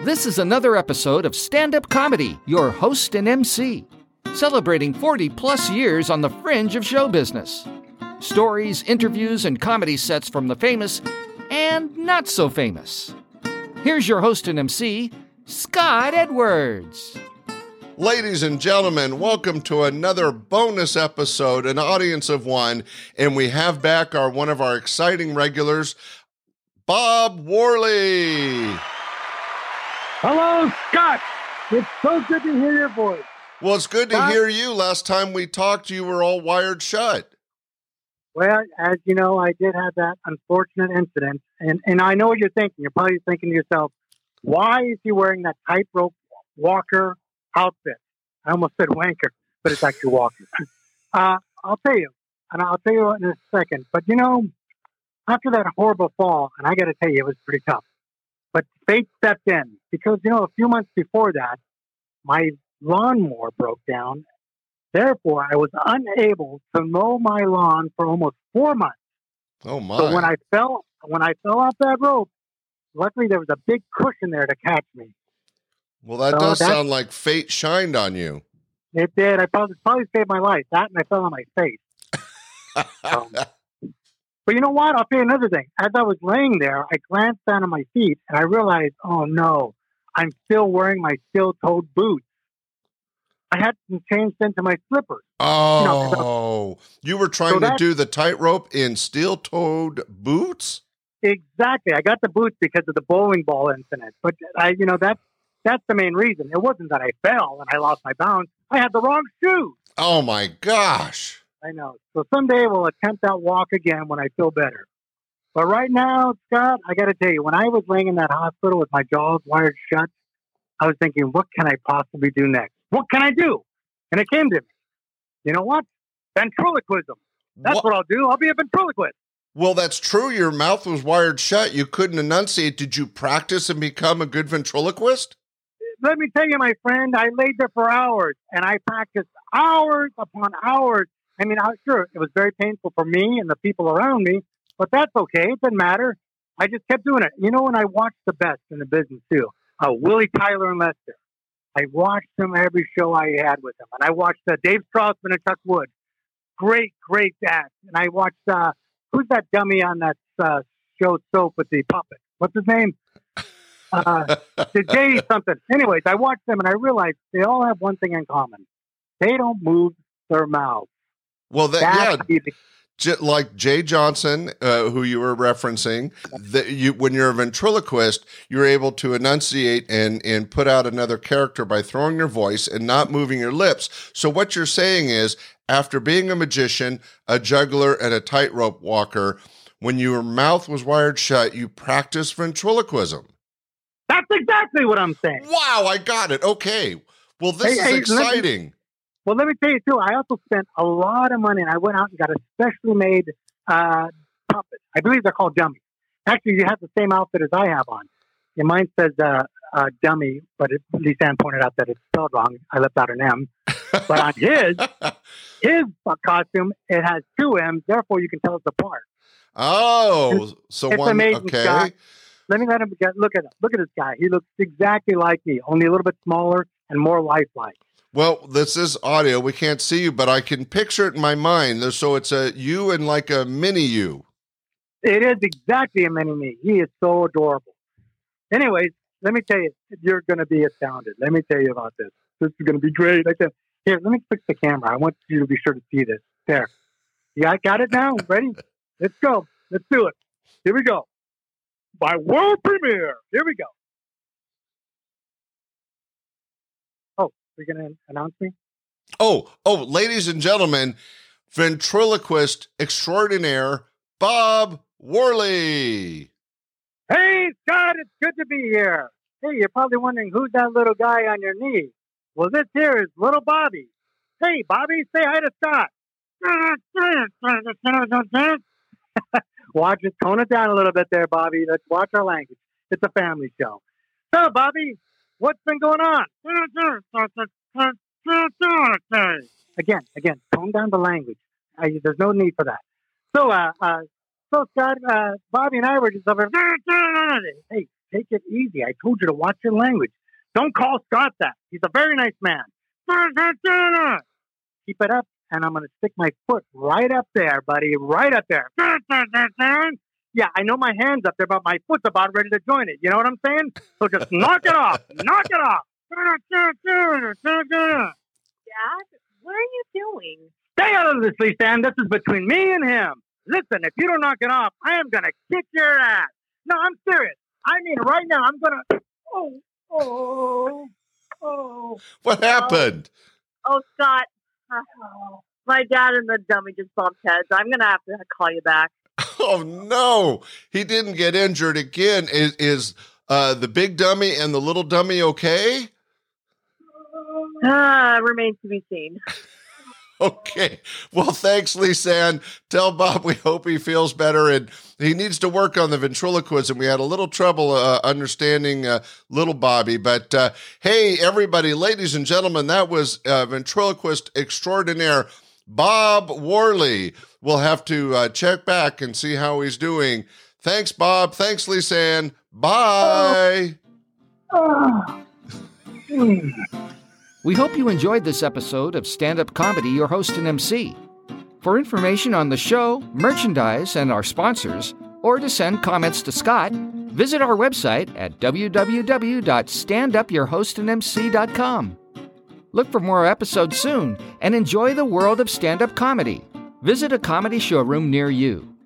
This is another episode of Stand Up Comedy, your host and MC, celebrating 40-plus years on the fringe of show business. Stories, interviews, and comedy sets from the famous and not so famous. Here's your host and MC, Scott Edwards. Ladies and gentlemen, welcome to another bonus episode, an audience of one, and we have back one of our exciting regulars, Bob Worley. Hello, Scott. It's so good to hear your voice. Well, it's good to hear you. Last time we talked, you were all wired shut. Well, as you know, I did have that unfortunate incident, and I know what you're thinking. You're probably thinking to yourself, why is he wearing that tightrope walker outfit? I almost said wanker, but it's actually walker. I'll tell you, and I'll tell you in a second. But, you know, after that horrible fall, and I got to tell you, it was pretty tough. But fate stepped in because, you know, a few months before that, my lawnmower broke down. Therefore, I was unable to mow my lawn for almost 4 months. Oh, my. So when I fell off that rope, luckily there was a big cushion there to catch me. Well, that does sound like fate shined on you. It did. I probably saved my life. That and I fell on my face. But you know what? I'll tell you another thing. As I was laying there, I glanced down at my feet and I realized, oh no, I'm still wearing my steel-toed boots. I had them changed into my slippers. Oh, you were trying to do the tightrope in steel-toed boots? Exactly. I got the boots because of the bowling ball incident. But that's the main reason. It wasn't that I fell and I lost my balance. I had the wrong shoes. Oh my gosh. I know. So someday we'll attempt that walk again when I feel better. But right now, Scott, I got to tell you, when I was laying in that hospital with my jaws wired shut, I was thinking, what can I possibly do next? What can I do? And it came to me. You know what? Ventriloquism. That's what I'll do. I'll be a ventriloquist. Well, that's true. Your mouth was wired shut. You couldn't enunciate. Did you practice and become a good ventriloquist? Let me tell you, my friend, I laid there for hours and I practiced hours upon hours. I mean, sure, it was very painful for me and the people around me, but that's okay. It didn't matter. I just kept doing it. You know, when I watched the best in the business too, Willie Tyler and Lester, I watched them every show I had with them. And I watched Dave Strausman and Chuck Wood. Great, great acts. And I watched, who's that dummy on that show Soap with the puppet? What's his name? The Jay something. Anyways, I watched them and I realized they all have one thing in common. They don't move their mouths. Well, like Jay Johnson, who you were referencing, when you're a ventriloquist, you're able to enunciate and put out another character by throwing your voice and not moving your lips. So what you're saying is, after being a magician, a juggler, and a tightrope walker, when your mouth was wired shut, you practiced ventriloquism. That's exactly what I'm saying. Wow, I got it. Okay. Well, this is exciting. Let me tell you, too, I also spent a lot of money, and I went out and got a specially made puppet. I believe they're called dummies. Actually, you have the same outfit as I have on. And mine says dummy, but Lisanne pointed out that it's spelled wrong. I left out an M. But on his costume, it has 2 M's, therefore you can tell it's apart. Oh, so it's one, amazing, okay. Scott. Let him look at him. Look at this guy. He looks exactly like me, only a little bit smaller and more lifelike. Well, this is audio. We can't see you, but I can picture it in my mind. So it's a you and like a mini you. It is exactly a mini me. He is so adorable. Anyways, let me tell you, you're going to be astounded. Let me tell you about this. This is going to be great. Here, let me fix the camera. I want you to be sure to see this. There. Yeah, I got it now. Ready? Let's go. Let's do it. Here we go. My world premiere. Here we go. Are you going to announce me? Oh, ladies and gentlemen, ventriloquist extraordinaire, Bob Worley. Hey, Scott, it's good to be here. Hey, you're probably wondering who's that little guy on your knee. Well, this here is little Bobby. Hey, Bobby, say hi to Scott. Watch it. Tone it down a little bit there, Bobby. Let's watch our language. It's a family show. So, Bobby, what's been going on? Again, tone down the language. There's no need for that. So, So, Scott, Bobby and I were just over. Hey, take it easy. I told you to watch your language. Don't call Scott that. He's a very nice man. Keep it up, and I'm going to stick my foot right up there, buddy. Right up there. Yeah, I know my hand's up there, but my foot's about ready to join it. You know what I'm saying? So just knock it off. Knock it off. Dad, what are you doing? Stay out of this, Lisanne. This is between me and him. Listen, if you don't knock it off, I am going to kick your ass. No, I'm serious. I mean, right now, I'm going to... Oh. What happened? Oh, Scott. My dad and the dummy just bumped heads. I'm going to have to call you back. Oh, no. He didn't get injured again. Is the big dummy and the little dummy okay? Remains to be seen. Okay. Well, thanks, Lisanne. Tell Bob we hope he feels better, and he needs to work on the ventriloquism. We had a little trouble understanding little Bobby, but hey, everybody, ladies and gentlemen, that was ventriloquist extraordinaire Bob Worley. We'll have to check back and see how he's doing. Thanks, Bob. Thanks, Lisanne. Bye. We hope you enjoyed this episode of Stand Up Comedy, Your Host and MC. For information on the show, merchandise, and our sponsors, or to send comments to Scott, visit our website at www.standupyourhostandmc.com. Look for more episodes soon and enjoy the world of stand-up comedy. Visit a comedy showroom near you.